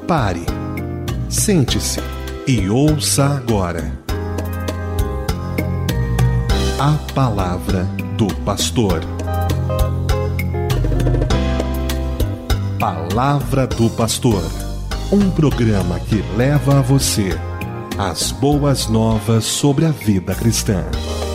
Pare, sente-se e ouça agora a Palavra do Pastor. Palavra do Pastor, um programa que leva a você as boas novas sobre a vida cristã.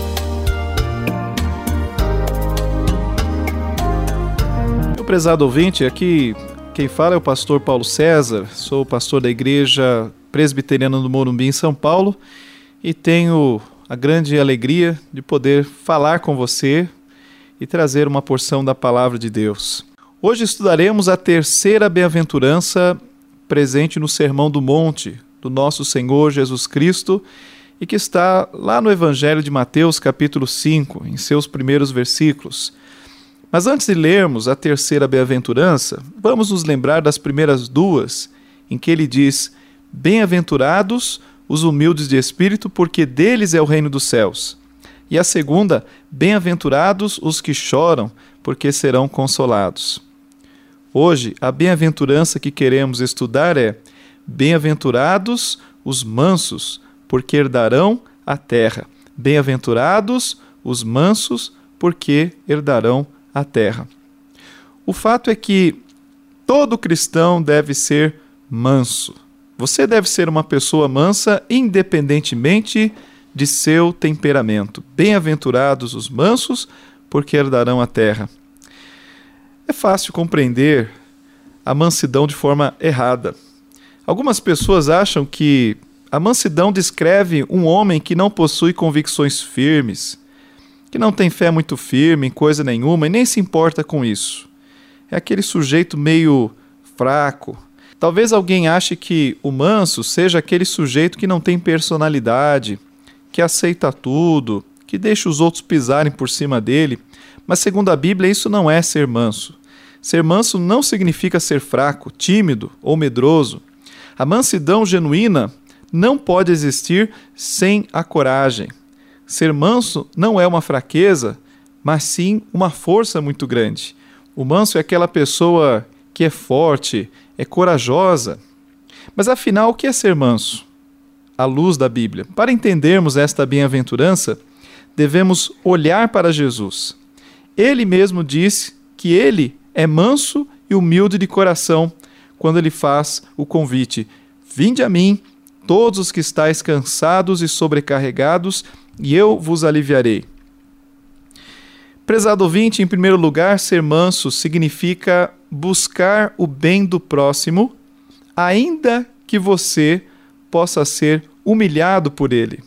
Meu prezado ouvinte, aqui quem fala é o pastor Paulo César, sou pastor da Igreja Presbiteriana do Morumbi, em São Paulo, e tenho a grande alegria de poder falar com você e trazer uma porção da Palavra de Deus. Hoje estudaremos a terceira bem-aventurança presente no Sermão do Monte, do nosso Senhor Jesus Cristo, e que está lá no Evangelho de Mateus, capítulo 5, em seus primeiros versículos. Mas antes de lermos a terceira bem-aventurança, vamos nos lembrar das primeiras duas, em que ele diz: bem-aventurados os humildes de espírito, porque deles é o reino dos céus. E a segunda, bem-aventurados os que choram, porque serão consolados. Hoje, a bem-aventurança que queremos estudar é: bem-aventurados os mansos, porque herdarão a terra. Bem-aventurados os mansos, porque herdarão a terra. O fato é que todo cristão deve ser manso. Você deve ser uma pessoa mansa independentemente de seu temperamento. Bem-aventurados os mansos, porque herdarão a terra. É fácil compreender a mansidão de forma errada. Algumas pessoas acham que a mansidão descreve um homem que não possui convicções firmes, que não tem fé muito firme em coisa nenhuma e nem se importa com isso. É aquele sujeito meio fraco. Talvez alguém ache que o manso seja aquele sujeito que não tem personalidade, que aceita tudo, que deixa os outros pisarem por cima dele. Mas segundo a Bíblia, isso não é ser manso. Ser manso não significa ser fraco, tímido ou medroso. A mansidão genuína não pode existir sem a coragem. Ser manso não é uma fraqueza, mas sim uma força muito grande. O manso é aquela pessoa que é forte, é corajosa. Mas afinal, o que é ser manso? À luz da Bíblia. Para entendermos esta bem-aventurança, devemos olhar para Jesus. Ele mesmo disse que ele é manso e humilde de coração quando ele faz o convite: vinde a mim, todos os que estáis cansados e sobrecarregados, e eu vos aliviarei. Prezado ouvinte, em primeiro lugar, ser manso significa buscar o bem do próximo, ainda que você possa ser humilhado por ele.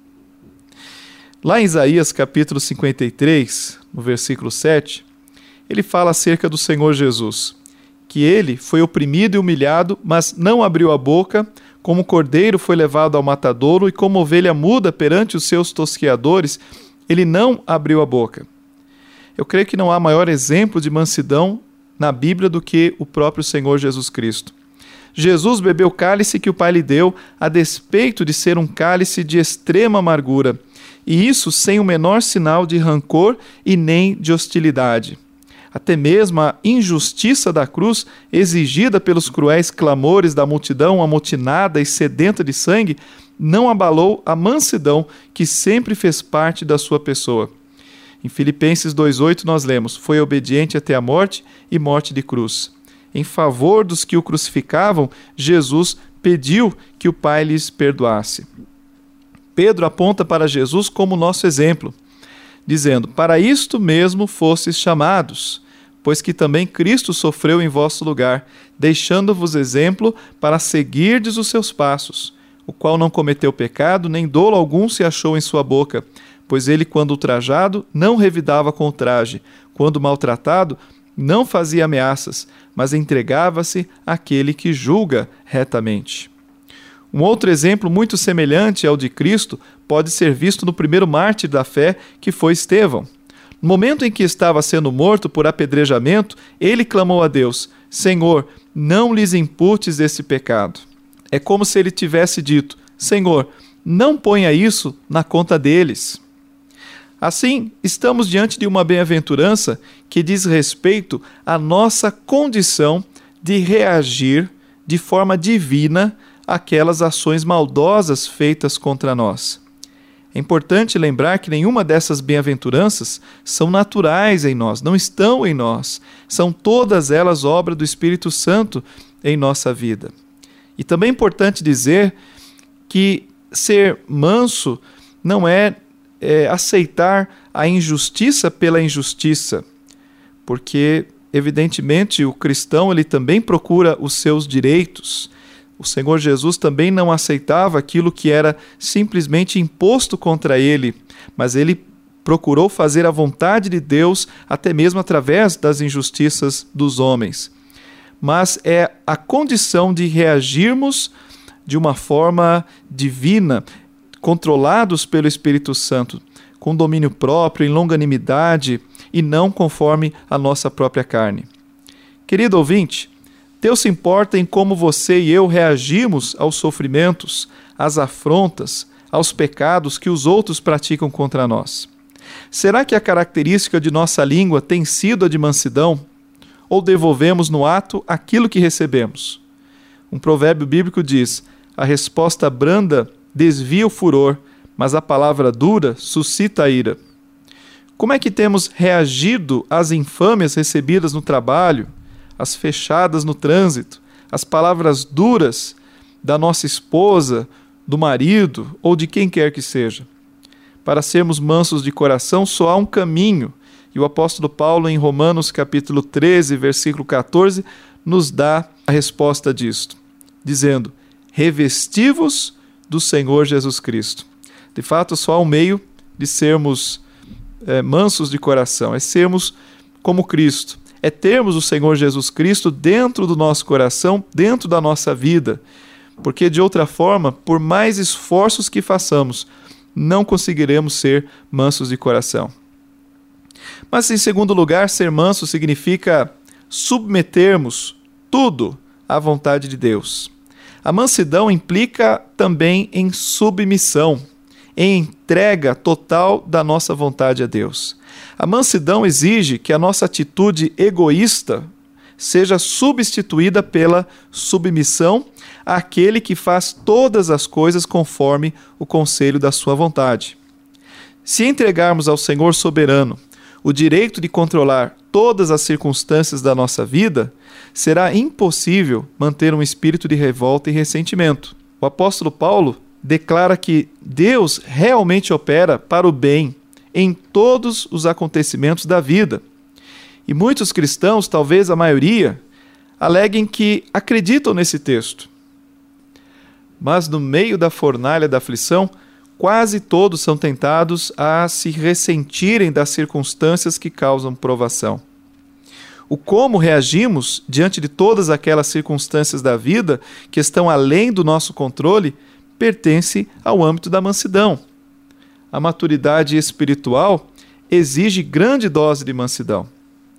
Lá em Isaías capítulo 53, no versículo 7, ele fala acerca do Senhor Jesus, que ele foi oprimido e humilhado, mas não abriu a boca, como cordeiro foi levado ao matadouro, e como ovelha muda perante os seus tosqueadores, ele não abriu a boca. Eu creio que não há maior exemplo de mansidão na Bíblia do que o próprio Senhor Jesus Cristo. Jesus bebeu o cálice que o Pai lhe deu, a despeito de ser um cálice de extrema amargura, e isso sem o menor sinal de rancor e nem de hostilidade. Até mesmo a injustiça da cruz, exigida pelos cruéis clamores da multidão amotinada e sedenta de sangue, não abalou a mansidão que sempre fez parte da sua pessoa. Em Filipenses 2,8 nós lemos: foi obediente até a morte e morte de cruz. Em favor dos que o crucificavam, Jesus pediu que o Pai lhes perdoasse. Pedro aponta para Jesus como nosso exemplo, dizendo: para isto mesmo fostes chamados, pois que também Cristo sofreu em vosso lugar, deixando-vos exemplo para seguirdes os seus passos, o qual não cometeu pecado, nem dolo algum se achou em sua boca, pois ele, quando ultrajado, não revidava com ultraje, quando maltratado, não fazia ameaças, mas entregava-se àquele que julga retamente. Um outro exemplo muito semelhante ao de Cristo pode ser visto no primeiro mártir da fé, que foi Estevão. No momento em que estava sendo morto por apedrejamento, ele clamou a Deus: Senhor, não lhes imputes esse pecado. É como se ele tivesse dito: Senhor, não ponha isso na conta deles. Assim, estamos diante de uma bem-aventurança que diz respeito à nossa condição de reagir de forma divina aquelas ações maldosas feitas contra nós. É importante lembrar que nenhuma dessas bem-aventuranças são naturais em nós, não estão em nós. São todas elas obra do Espírito Santo em nossa vida. E também é importante dizer que ser manso não é aceitar a injustiça pela injustiça, porque, evidentemente, o cristão ele também procura os seus direitos. O Senhor Jesus também não aceitava aquilo que era simplesmente imposto contra ele, mas ele procurou fazer a vontade de Deus até mesmo através das injustiças dos homens. Mas é a condição de reagirmos de uma forma divina, controlados pelo Espírito Santo, com domínio próprio, em longanimidade e não conforme a nossa própria carne. Querido ouvinte, Deus se importa em como você e eu reagimos aos sofrimentos, às afrontas, aos pecados que os outros praticam contra nós. Será que a característica de nossa língua tem sido a de mansidão? Ou devolvemos no ato aquilo que recebemos? Um provérbio bíblico diz: a resposta branda desvia o furor, mas a palavra dura suscita a ira. Como é que temos reagido às infâmias recebidas no trabalho, as fechadas no trânsito, as palavras duras da nossa esposa, do marido ou de quem quer que seja? Para sermos mansos de coração, só há um caminho, e o apóstolo Paulo, em Romanos capítulo 13, versículo 14, nos dá a resposta disto, dizendo: revesti-vos do Senhor Jesus Cristo. De fato, só há um meio de sermos mansos de coração, é sermos como Cristo. É termos o Senhor Jesus Cristo dentro do nosso coração, dentro da nossa vida, porque de outra forma, por mais esforços que façamos, não conseguiremos ser mansos de coração. Mas, em segundo lugar, ser manso significa submetermos tudo à vontade de Deus. A mansidão implica também em submissão, em entrega total da nossa vontade a Deus. A mansidão exige que a nossa atitude egoísta seja substituída pela submissão àquele que faz todas as coisas conforme o conselho da sua vontade. Se entregarmos ao Senhor soberano o direito de controlar todas as circunstâncias da nossa vida, será impossível manter um espírito de revolta e ressentimento. O apóstolo Paulo declara que Deus realmente opera para o bem em todos os acontecimentos da vida. E muitos cristãos, talvez a maioria, aleguem que acreditam nesse texto. Mas no meio da fornalha da aflição, quase todos são tentados a se ressentirem das circunstâncias que causam provação. O como reagimos diante de todas aquelas circunstâncias da vida que estão além do nosso controle pertence ao âmbito da mansidão. A maturidade espiritual exige grande dose de mansidão.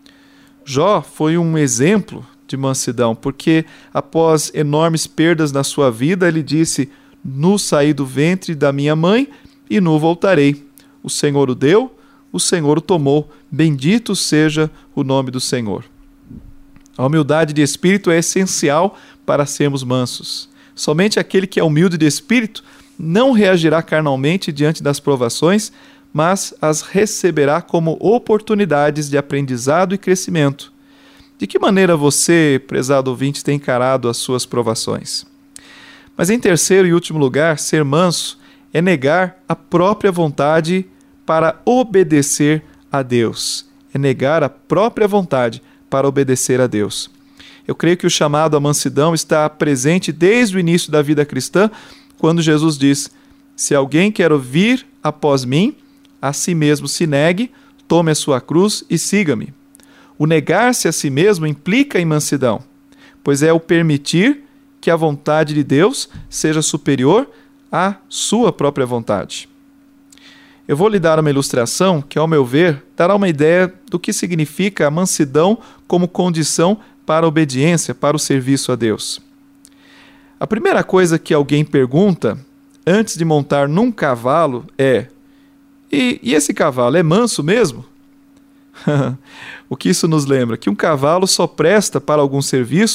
Jó foi um exemplo de mansidão, porque após enormes perdas na sua vida, ele disse: nu saí do ventre da minha mãe e nu voltarei. O Senhor o deu, o Senhor o tomou. Bendito seja o nome do Senhor. A humildade de espírito é essencial para sermos mansos. Somente aquele que é humilde de espírito não reagirá carnalmente diante das provações, mas as receberá como oportunidades de aprendizado e crescimento. De que maneira você, prezado ouvinte, tem encarado as suas provações? Mas em terceiro e último lugar, ser manso é negar a própria vontade para obedecer a Deus. É negar a própria vontade para obedecer a Deus. Eu creio que o chamado à mansidão está presente desde o início da vida cristã, quando Jesus diz: se alguém quer vir após mim, a si mesmo se negue, tome a sua cruz e siga-me. O negar-se a si mesmo implica em mansidão, pois é o permitir que a vontade de Deus seja superior à sua própria vontade. Eu vou lhe dar uma ilustração que, ao meu ver, dará uma ideia do que significa a mansidão como condição para a obediência, para o serviço a Deus. A primeira coisa que alguém pergunta antes de montar num cavalo é: e esse cavalo é manso mesmo? O que isso nos lembra? Que um cavalo só presta para algum serviço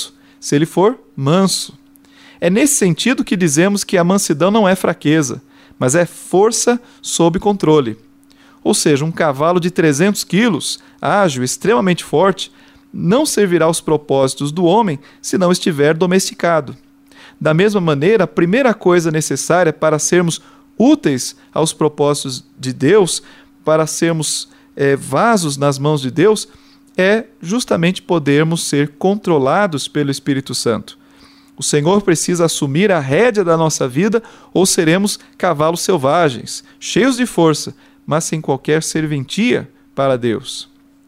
se ele for manso. É nesse sentido que dizemos que a mansidão não é fraqueza, mas é força sob controle. Ou seja, um cavalo de 300 quilos, ágil, extremamente forte, não servirá aos propósitos do homem se não estiver domesticado. Da mesma maneira, a primeira coisa necessária para sermos úteis aos propósitos de Deus, para sermos vasos nas mãos de Deus, é justamente podermos ser controlados pelo Espírito Santo. O Senhor precisa assumir a rédea da nossa vida ou seremos cavalos selvagens, cheios de força, mas sem qualquer serventia para Deus.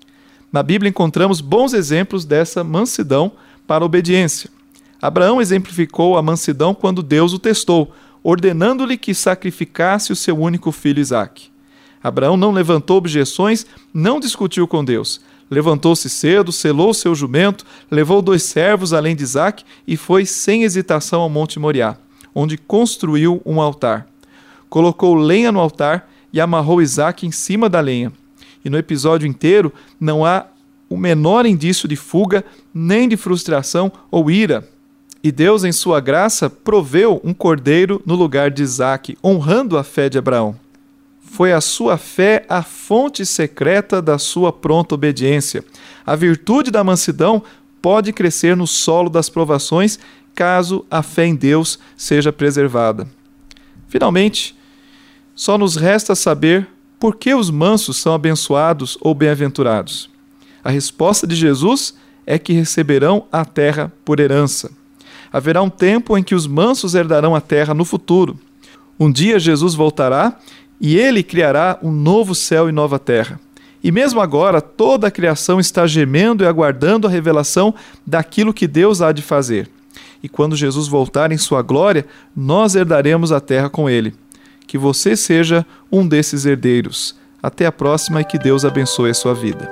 Na Bíblia encontramos bons exemplos dessa mansidão para a obediência. Abraão exemplificou a mansidão quando Deus o testou, ordenando-lhe que sacrificasse o seu único filho Isaque. Abraão não levantou objeções, não discutiu com Deus. Levantou-se cedo, selou seu jumento, levou 2 servos além de Isaque e foi sem hesitação ao Monte Moriá, onde construiu um altar. Colocou lenha no altar e amarrou Isaque em cima da lenha. E no episódio inteiro não há o menor indício de fuga, nem de frustração ou ira. E Deus, em sua graça, proveu um cordeiro no lugar de Isaque, honrando a fé de Abraão. Foi a sua fé a fonte secreta da sua pronta obediência. A virtude da mansidão pode crescer no solo das provações, caso a fé em Deus seja preservada. Finalmente, só nos resta saber por que os mansos são abençoados ou bem-aventurados. A resposta de Jesus é que receberão a terra por herança. Haverá um tempo em que os mansos herdarão a terra no futuro. Um dia Jesus voltará e ele criará um novo céu e nova terra. E mesmo agora, toda a criação está gemendo e aguardando a revelação daquilo que Deus há de fazer. E quando Jesus voltar em sua glória, nós herdaremos a terra com ele. Que você seja um desses herdeiros. Até a próxima e que Deus abençoe a sua vida.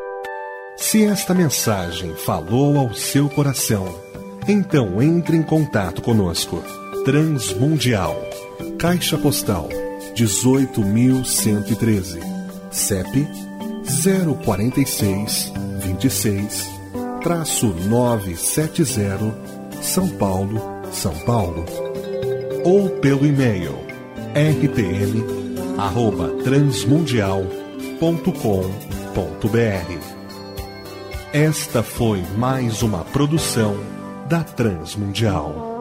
Se esta mensagem falou ao seu coração, então entre em contato conosco. Transmundial, Caixa Postal 18.113, CEP 04626-970, São Paulo, São Paulo. Ou pelo e-mail rpm@transmundial.com.br. Esta foi mais uma produção da Transmundial.